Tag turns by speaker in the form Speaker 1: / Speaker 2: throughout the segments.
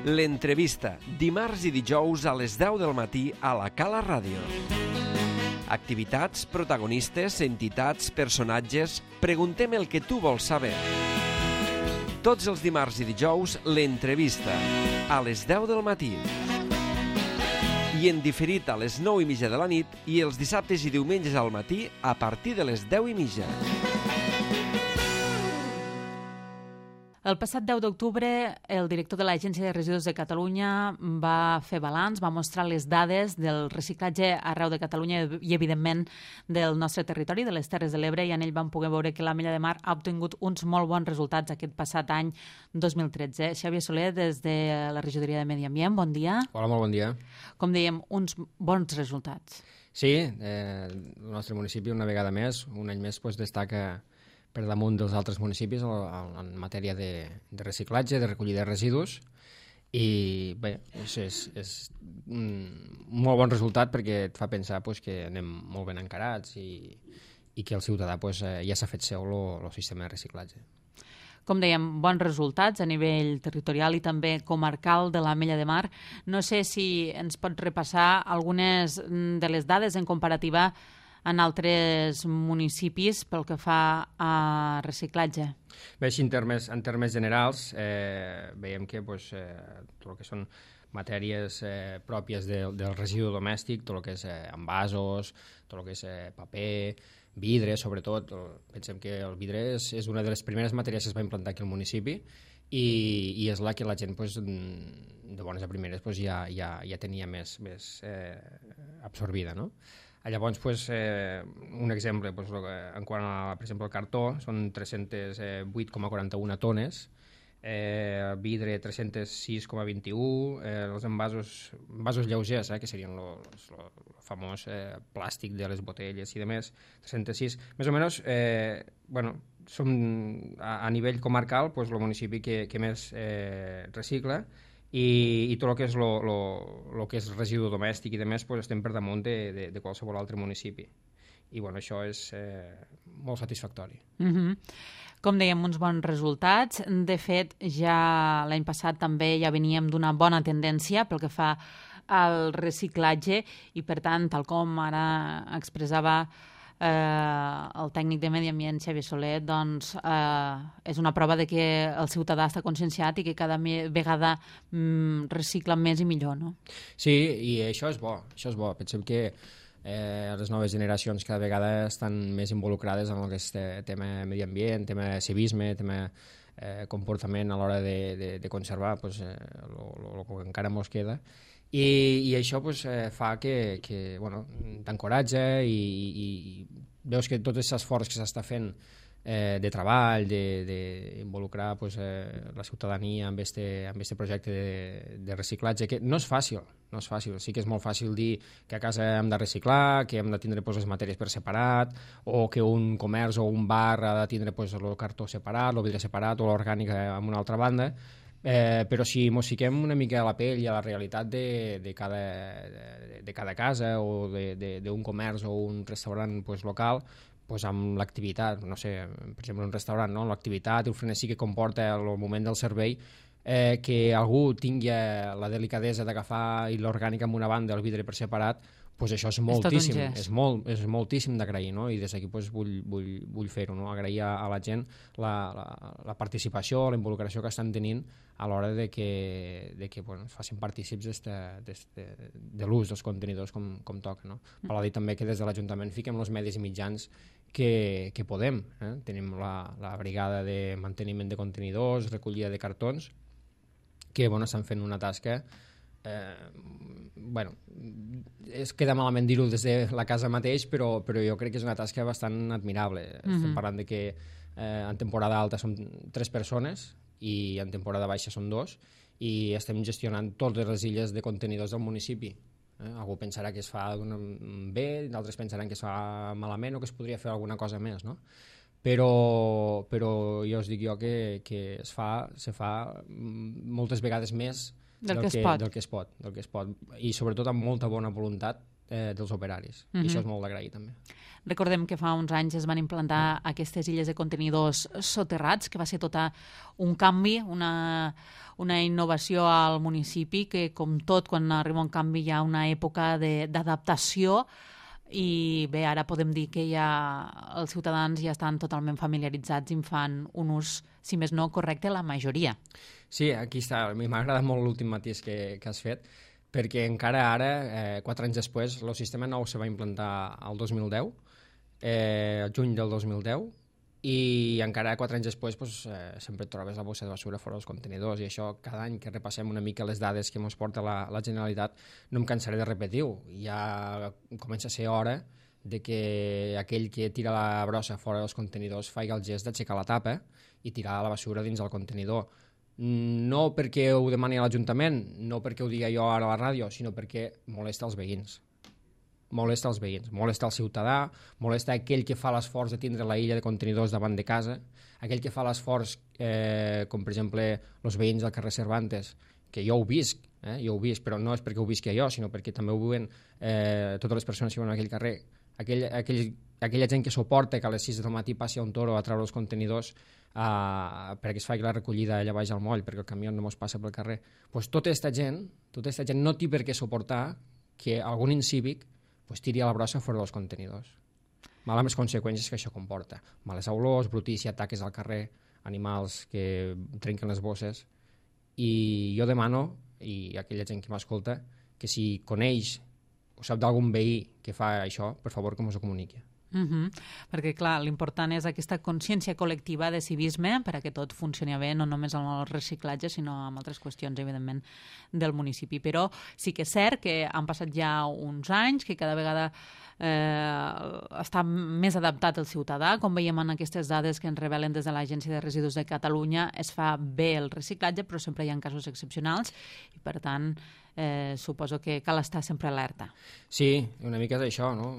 Speaker 1: L'entrevista, dimarts i dijous a les 10 del matí a la Cala Ràdio. Activitats, protagonistes, entitats, personatges... Preguntem el que tu vols saber. Tots els dimarts i dijous, l'entrevista, a les 10 del matí. I en diferit a les 9:30 de la nit i els dissabtes i diumenges al matí a partir de les 10:30.
Speaker 2: El passat 10 d'octubre, el director de l'Agència de Residus de Catalunya va fer balanç, va mostrar les dades del reciclatge arreu de Catalunya i, evidentment, del nostre territori, de les Terres de l'Ebre, i en ell vam poder veure que l'Ametlla de Mar ha obtingut uns molt bons resultats aquest passat any 2013. Xavier Soler, des de la Regidoria de Medi Ambient, bon dia.
Speaker 3: Hola, molt bon dia. Com
Speaker 2: dèiem, uns bons resultats.
Speaker 3: Sí, el nostre municipi una vegada més, un any més, destaca per damunt dels altres municipis en matèria de reciclatge, de recollida de residus, i bé, és un molt bon resultat perquè et fa pensar que anem molt ben encarats i que el ciutadà ja s'ha fet seu el sistema de reciclatge.
Speaker 2: Com dèiem, bons resultats a nivell territorial i també comarcal de l'Ametlla de Mar. No sé si ens pots repassar algunes de les dades en comparativa en altres municipis pel que fa a reciclatge.
Speaker 3: Bé, així en termes generals, veiem que tot el que són matèries pròpies del residu domèstic, tot el que és envasos, tot el que és paper, vidre, sobretot. Pensem que el vidre és una de les primeres matèries que es va implantar aquí al municipi i és la que la gent, de bones a primeres, ja tenia més absorbida, no? Llavors, un exemple, en quant a, per exemple, el cartó, són 308,41 tones, vidre 306,21, els envasos lleugers, que serien el famós plàstic de les botelles i demés, 306. Més o menys, som a nivell comarcal el municipi que més recicla, i tot el que és el que és residu domèstic i demés estem per damunt de qualsevol altre municipi, i això és molt satisfactori.
Speaker 2: Com dèiem, uns bons resultats. De fet, ja l'any passat també ja veníem d'una bona tendència pel que fa al reciclatge i, per tant, tal com ara expressava el tècnic de Medi Ambient, Xavier Soler, doncs és una prova de que el ciutadà està conscienciat i que cada vegada recicla més i millor, no?
Speaker 3: Sí, i això és bo. Pensem que les noves generacions cada vegada estan més involucrades en el que és tema medi ambient, tema civisme, tema comportament a l'hora de conservar el que encara ens queda. I això fa que t'encoratja i veus que tot aquest esforç que s'està fent de treball, d'involucrar la ciutadania amb este projecte de reciclatge, que no és fàcil. Sí que és molt fàcil dir que a casa hem de reciclar, que hem de tindre les matèries per separat, o que un comerç o un bar ha de tindre el cartó separat, el vidre separat o l'orgànic en una altra banda. Però si ens fiquem una mica a la pell i a la realitat de cada casa o d'un comerç o un restaurant local, amb l'activitat, no sé, per exemple un restaurant, l'activitat i el frenesí que comporta el moment del servei, que algú tingui la delicadesa d'agafar l'orgànic amb una banda, el vidre per separat, això és moltíssim, és moltíssim d'agrair, no? I des d'aquí vull fer-ho, no? Agrair a la gent la participació, la involucració que estan tenint a l'hora de que es facin partícips de l'ús dels contenidors com toca, no? Val a dir també que des de l'Ajuntament fiquem els medis i mitjans que podem. Tenim la brigada de manteniment de contenidors, recollida de cartons, que estan fent una tasca. Es queda malament dir-ho des de la casa mateix, però jo crec que és una tasca bastant admirable. Estem parlant de que en temporada alta són 3 persones i en temporada baixa són 2, i estem gestionant totes les illes de contenidors del municipi. Algú pensarà que es fa bé, d'altres pensaran que es fa malament o que es podria fer alguna cosa més, no? Però jo us dic que se fa moltes vegades més del que es pot, i sobretot amb molta bona voluntat dels operaris. I això és molt d'agrair, també.
Speaker 2: Recordem que fa uns anys es van implantar aquestes illes de contenidors soterrats, que va ser tot un canvi, una innovació al municipi, que com tot, quan arriba un canvi hi ha una època d'adaptació, i bé, ara podem dir que els ciutadans ja estan totalment familiaritzats i en fan un ús, si més no, correcte, la majoria.
Speaker 3: Sí, aquí està. A mi m'ha agradat molt l'últim matís que has fet, perquè encara ara, 4 anys després, el sistema nou se va implantar al 2010, al juny del 2010, i encara 4 anys després sempre et trobes la bossa de basura fora dels contenidors, i això cada any que repassem una mica les dades que ens porta la Generalitat no em cansaré de repetir-ho. Ja comença a ser hora de que aquell que tira la brossa fora dels contenidors faci el gest d'aixecar la tapa i tirar la basura dins del contenidor. No perquè ho demani l'Ajuntament, no perquè ho digui jo ara a la ràdio, sinó perquè molesta els veïns. Molesta els veïns, molesta el ciutadà, molesta aquell que fa l'esforç de tindre la illa de contenidors davant de casa, aquell que fa l'esforç, com per exemple els veïns del carrer Cervantes, que jo ho visc, però no és perquè ho visqui jo, sinó perquè també ho viuen totes les persones que viuen en aquell carrer, aquella gent que suporta que a les 6 del matí passi a un toro a treure els contenidors perquè es faci la recollida allà baix al moll, perquè el camió no mos passa pel carrer. Pues tota aquesta gent no té per què suportar que algun incívic tiri a la brossa fora dels contenidors. Mal amb les conseqüències que això comporta. Males olors, brutícia, ataques al carrer, animals que trenquen les bosses. I jo demano, i aquella gent que m'escolta, que si coneix o sap d'algun veí que fa això, per favor que mos ho comuniqui.
Speaker 2: Perquè clar, l'important és aquesta consciència col·lectiva de civisme per a que tot funcioni bé, no només amb el reciclatge sinó amb altres qüestions evidentment del municipi, però sí que és cert que han passat ja uns anys, que cada vegada està més adaptat el ciutadà, com veiem en aquestes dades que ens revelen des de l'Agència de Residus de Catalunya, es fa bé el reciclatge però sempre hi ha casos excepcionals i per tant suposo que cal estar sempre alerta.
Speaker 3: Sí, una mica és això, no?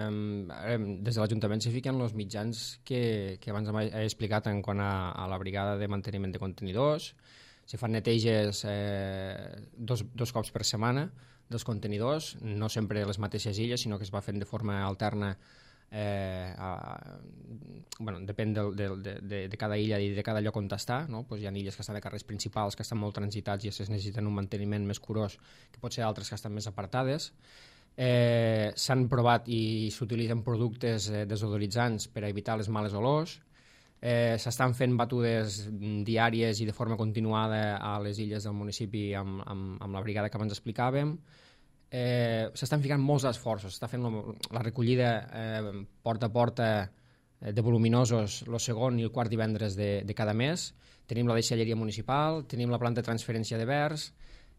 Speaker 3: Des de l'Ajuntament s'hi fiquen els mitjans que abans he explicat en quant a la brigada de manteniment de contenidors. Se fan neteges dos cops per setmana dels contenidors, no sempre les mateixes illes, sinó que es va fent de forma alterna. Depèn de cada illa i de cada lloc on està, no? Hi ha illes que estan a carrers principals que estan molt transitats i es necessiten un manteniment més curós, que pot ser altres que estan més apartades. S'han provat i s'utilitzen productes desodoritzants per a evitar les males olors. S'estan fent batudes diàries i de forma continuada a les illes del municipi amb la brigada que abans explicàvem. S'estan ficant molts esforços, s'està fent la recollida porta a porta de voluminosos el segon i el quart divendres de cada mes. Tenim la deixalleria municipal, tenim la planta de transferència de verds.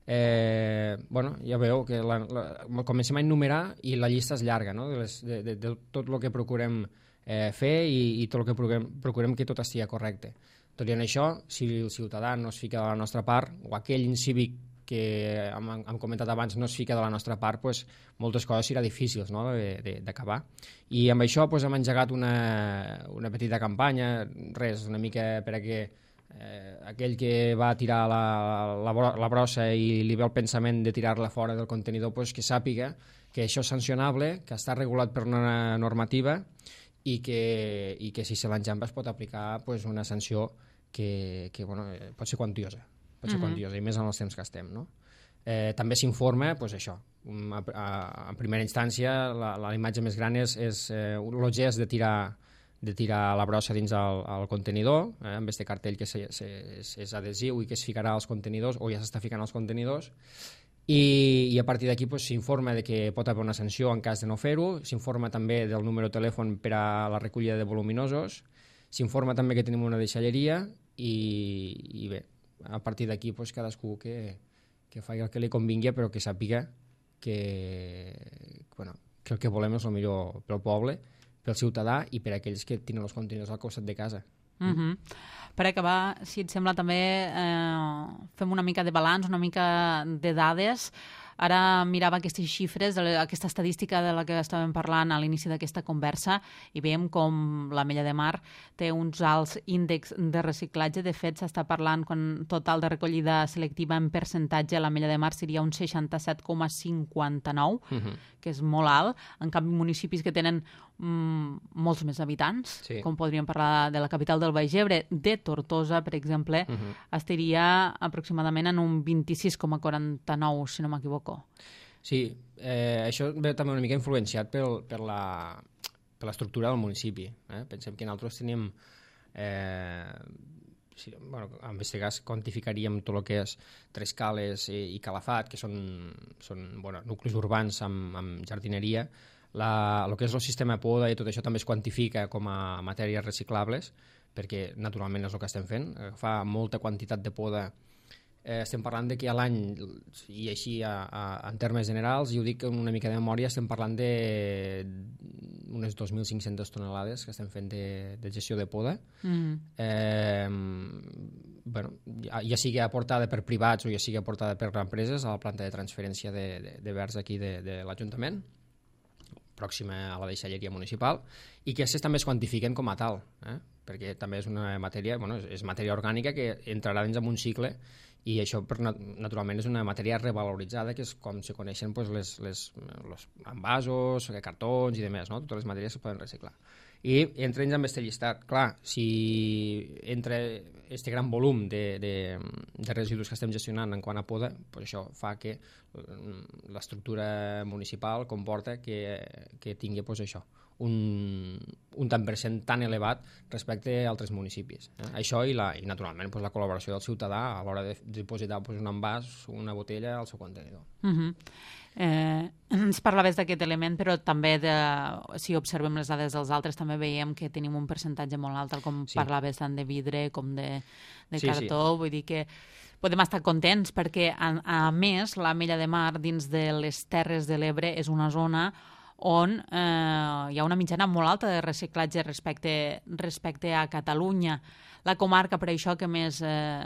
Speaker 3: Ja veieu que comencem a enumerar i la llista és llarga, no? de tot el que procurem fer i tot el que procurem que tot estigui correcte. Tot i en això, si el ciutadà no es fica de la nostra part, o aquell incívic que hem comentat abans no es fica de la nostra part, moltes coses serà difícils, no? d'acabar. I amb això hem engegat una petita campanya, una mica per a que aquell que va tirar la brossa i li ve el pensament de tirar-la fora del contenidor, que sàpiga que això és sancionable, que està regulat per una normativa i que si se l'enjampa es pot aplicar una sanció que pot ser quantiosa. I més en els temps que estem, no? També s'informa, això, en primera instància la imatge més gran és el gest de tirar la brossa dins el contenidor, amb aquest cartell que és adhesiu i que es ficarà als contenidors o ja s'està ficant als contenidors, i a partir d'aquí s'informa de que pot haver una sanció en cas de no fer-ho, s'informa també del número de telèfon per a la recollida de voluminosos, s'informa també que tenim una deixalleria i bé, a partir d'aquí cadascú que faci el que li convingui, però que sàpiga que el que volem és el millor pel poble, pel ciutadà i per a aquells que tenen els contenidors al costat de casa.
Speaker 2: Per acabar, si et sembla també fem una mica de balanç, una mica de dades. Ara mirava aquestes xifres, aquesta estadística de la que estàvem parlant a l'inici d'aquesta conversa i veiem com l'Ametlla de Mar té uns alts índexs de reciclatge. De fet, s'està parlant quan total de recollida selectiva en percentatge l'Ametlla de Mar seria un 67,59, que és molt alt. En canvi, municipis que tenen molts més habitants, com podríem parlar de la capital del Baix Ebre, de Tortosa, per exemple, estaria aproximadament en un 26,49, si no m'equivoco.
Speaker 3: Sí, això ve també una mica influenciat per l'estructura del municipi. Pensem que nosaltres tenim, en aquest cas quantificaríem tot el que és Trescales i Calafat, que són nuclis urbans amb jardineria. El que és el sistema de poda i tot això també es quantifica com a matèries reciclables, perquè naturalment és el que estem fent. Fa molta quantitat de poda. Estem parlant de que a l'any, i així en termes generals, i ho dic amb una mica de memòria, estem parlant d'unes 2.500 tonelades que estem fent de gestió de poda. Ja sigui aportada per privats o ja sigui aportada per empreses a la planta de transferència de verds aquí de l'Ajuntament, pròxima a la deixalleria municipal, i que aquestes també es quantifiquen com a tal, perquè també és una matèria, és matèria orgànica que entrarà dins en un cicle, i això naturalment és una matèria revaloritzada, que és com se coneixen els envasos, cartons i demés, totes les matèries es poden reciclar. I entra dins amb aquest llistat. Clar, si entra aquest gran volum de residus que estem gestionant en quant a poda, això fa que l'estructura municipal comporta que tingui això, un tant per cent tan elevat respecte a altres municipis. Això i naturalment la col·laboració del ciutadà a l'hora de dipositar un envàs, una botella al seu contenidor.
Speaker 2: Ens parlaves d'aquest element, però també si observem les dades dels altres també veiem que tenim un percentatge molt alt, com parlaves tant de vidre com de cartó. Vull dir que podem estar contents perquè, a més, l'Ametlla de Mar dins de les Terres de l'Ebre és una zona on hi ha una mitjana molt alta de reciclatge respecte a Catalunya. La comarca, per això, que més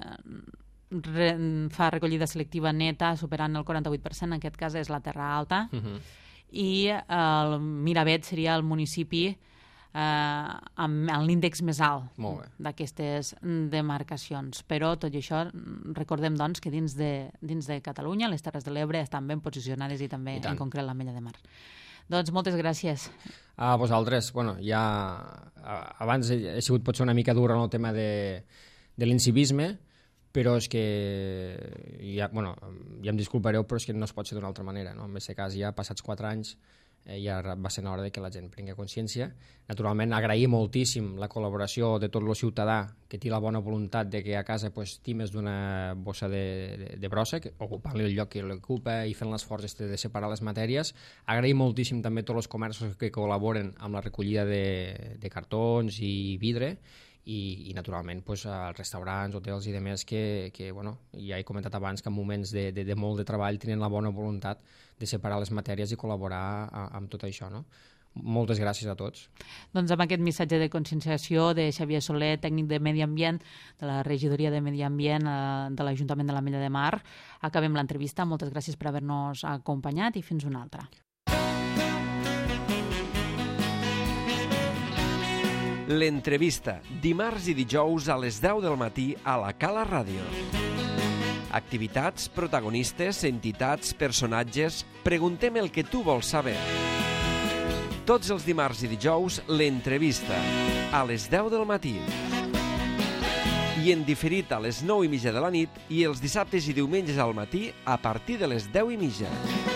Speaker 2: fa recollida selectiva neta, superant el 48%, en aquest cas és la Terra Alta, i el Miravet seria el municipi amb l'índex més alt d'aquestes demarcacions. Però tot i això, recordem doncs que dins de Catalunya les Terres de l'Ebre estan ben posicionades i també en concret l'Ametlla de Mar. Doncs moltes gràcies.
Speaker 3: A vosaltres. Abans he sigut potser una mica dur en el tema de l'incivisme, però és que ja em disculpareu, però és que no es pot ser d'una altra manera. En aquest cas, ja passats 4 anys, ja va ser l'hora que la gent prengui consciència. Naturalment, agrair moltíssim la col·laboració de tot el ciutadà que té la bona voluntat de que a casa times d'una bossa de brossa, ocupant-li el lloc que l'ocupa i fent l'esforç de separar les matèries. Agrair moltíssim també tots els comerços que col·laboren amb la recollida de cartons i vidre, i naturalment als restaurants, hotels i demés que ja he comentat abans que en moments de molt de treball tenen la bona voluntat de separar les matèries i col·laborar amb tot això. Moltes gràcies a tots.
Speaker 2: Doncs amb aquest missatge de conscienciació de Xavier Soler, tècnic de Medi Ambient de la Regidoria de Medi Ambient de l'Ajuntament de l'Ametlla de Mar, acabem l'entrevista. Moltes gràcies per haver-nos acompanyat i fins una altra.
Speaker 1: L'entrevista, dimarts i dijous a les 10 del matí a la Cala Ràdio. Activitats, protagonistes, entitats, personatges... Preguntem el que tu vols saber. Tots els dimarts i dijous, l'entrevista, a les 10 del matí. I en diferit a les 9:30 de la nit i els dissabtes i diumenges al matí a partir de les 10:30.